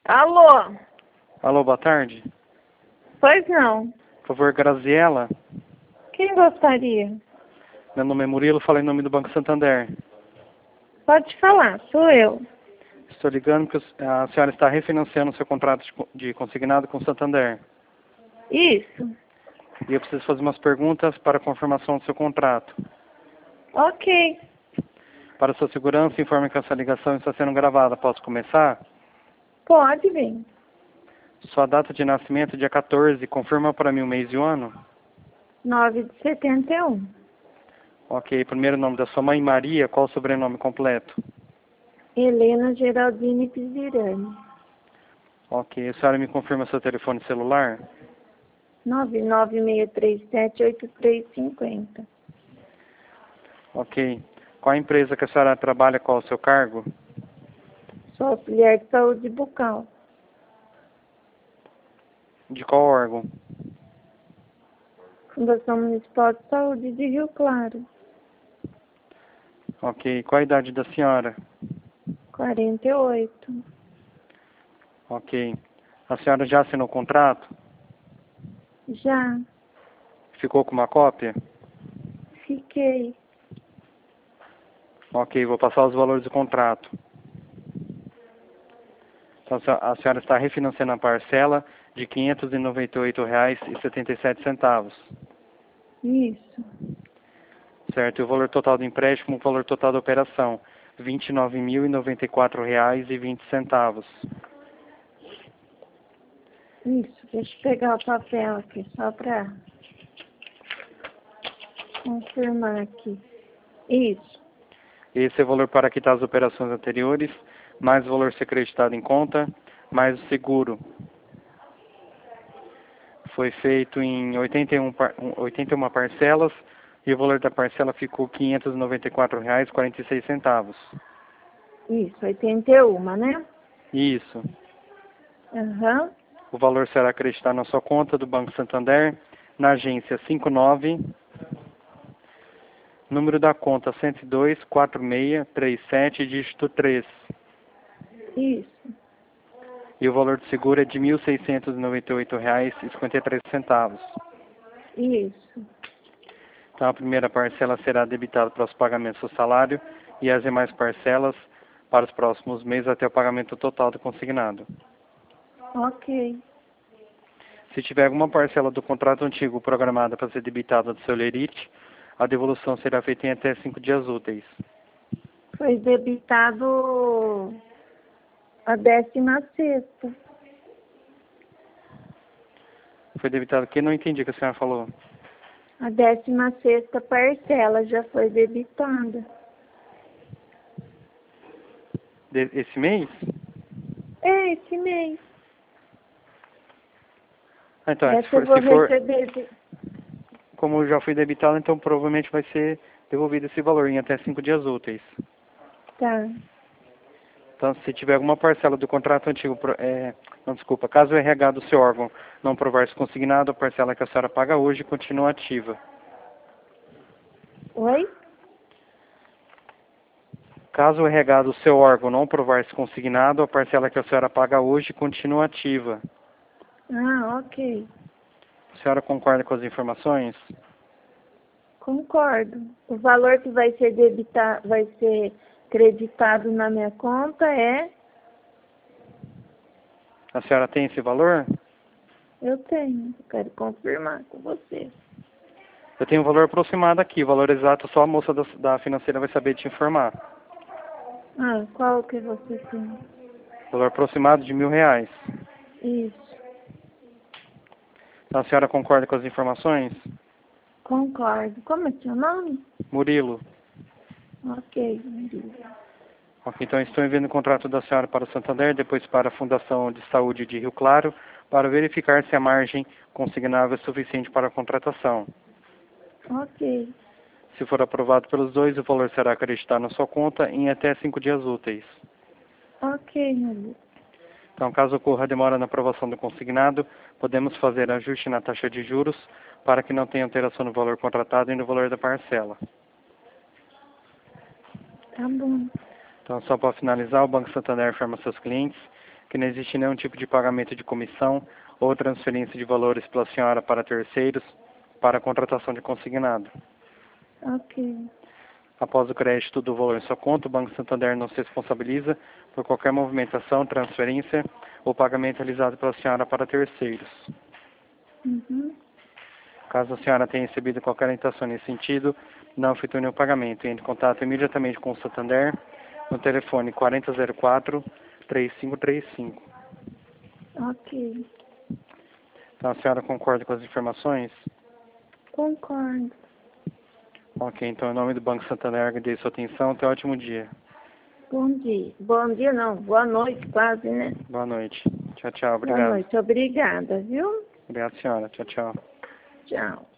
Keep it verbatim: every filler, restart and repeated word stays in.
Alô? Alô, boa tarde. Pois não. Por favor, Graziela. Quem gostaria? Meu nome é Murilo, falo em nome do Banco Santander. Pode falar, sou eu. Estou ligando porque a senhora está refinanciando o seu contrato de co- de consignado com o Santander. Isso. E eu preciso fazer umas perguntas para confirmação do seu contrato. Ok. Para sua segurança, informe que essa ligação está sendo gravada. Posso começar? Pode vir. Sua data de nascimento, dia quatorze, confirma para mim o mês e o ano? nove de setenta e um. Ok, primeiro nome da sua mãe, Maria, qual o sobrenome completo? Helena Geraldine Pizirani. Ok, a senhora me confirma seu telefone celular? nove nove seis três sete oito três cinco zero. Ok. Qual a empresa que a senhora trabalha, qual o seu cargo? Sou auxiliar de saúde bucal. De qual órgão? Fundação Municipal de Saúde de Rio Claro. Ok. Qual a idade da senhora? quarenta e oito. Ok. A senhora já assinou o contrato? Já. Ficou com uma cópia? Fiquei. Ok, vou passar os valores do contrato. Então, a senhora- a senhora está refinanciando a parcela de quinhentos e noventa e oito reais e setenta e sete centavos. Isso. Certo? E o valor total do empréstimo, o valor total da operação, vinte e nove mil e noventa e quatro reais e vinte centavos. Isso. Deixa eu pegar o papel aqui, só para confirmar aqui. Isso. Esse é o valor para quitar as operações anteriores, mais o valor ser creditado em conta, mais o seguro. Foi feito em oitenta e um, par- oitenta e uma parcelas e o valor da parcela ficou quinhentos e noventa e quatro reais e quarenta e seis centavos. Isso. oitenta e um, né? Isso. Aham. O valor será acreditado na sua conta do Banco Santander, na agência cinquenta e nove, número da conta cento e dois, quatro seis três sete, dígito três. Isso. E o valor do seguro é de mil seiscentos e noventa e oito reais e cinquenta e três centavos. Isso. Então, a primeira parcela será debitada para os pagamentos do salário e as demais parcelas para os próximos meses até o pagamento total do consignado. Ok. Se tiver alguma parcela do contrato antigo programada para ser debitada do seu lerite, a devolução será feita em até cinco dias úteis. Foi debitado a décima sexta. Foi debitado aqui? Não entendi o que a senhora falou. A décima sexta parcela já foi debitada. De- esse mês? É, esse mês. Ah, então, se Essa eu for, vou se for, receber. De... como já foi debitado, então provavelmente vai ser devolvido esse valor em até cinco dias úteis. Tá. Então, se tiver alguma parcela do contrato antigo, pro- é, não, desculpa, caso o R H do seu órgão não provar se consignado, a parcela que a senhora paga hoje continua ativa. Oi? Caso o R H do seu órgão não provar se consignado, a parcela que a senhora paga hoje continua ativa. Ah, ok. A senhora concorda com as informações? Concordo. O valor que vai ser debitado, vai ser creditado na minha conta é... A senhora tem esse valor? Eu tenho. Eu quero confirmar com você. Eu tenho um valor aproximado aqui, o valor exato só a moça da, da financeira vai saber te informar. Ah, qual que você tem? Valor aproximado de mil reais. Isso. Então, a senhora concorda com as informações? Concordo. Como é seu nome? Murilo. Ok, Maria. Ok, então estou enviando o contrato da senhora para o Santander, depois para a Fundação de Saúde de Rio Claro, para verificar se a margem consignável é suficiente para a contratação. Ok. Se for aprovado pelos dois, o valor será acreditado na sua conta em até cinco dias úteis. Ok, Maria. Então, caso ocorra demora na aprovação do consignado, podemos fazer ajuste na taxa de juros para que não tenha alteração no valor contratado e no valor da parcela. Tá bom. Então, só para finalizar, o Banco Santander informa seus clientes que não existe nenhum tipo de pagamento de comissão ou transferência de valores pela senhora para terceiros para a contratação de consignado. Ok. Após o crédito do valor em sua conta, o Banco Santander não se responsabiliza por qualquer movimentação, transferência ou pagamento realizado pela senhora para terceiros. Uhum. Caso a senhora tenha recebido qualquer orientação nesse sentido, não efetue nenhum pagamento. Entre em contato imediatamente com o Santander no telefone quarenta zero quatro, três cinco três cinco. Ok. Então a senhora concorda com as informações? Concordo. Ok, então em nome do Banco Santander agradeço a sua atenção. Tenha um ótimo dia. Bom dia. Bom dia não, boa noite quase, né? Boa noite. Tchau, tchau. Boa Obrigado. noite. Obrigada, viu? Obrigado, senhora. Tchau, tchau. Tchau.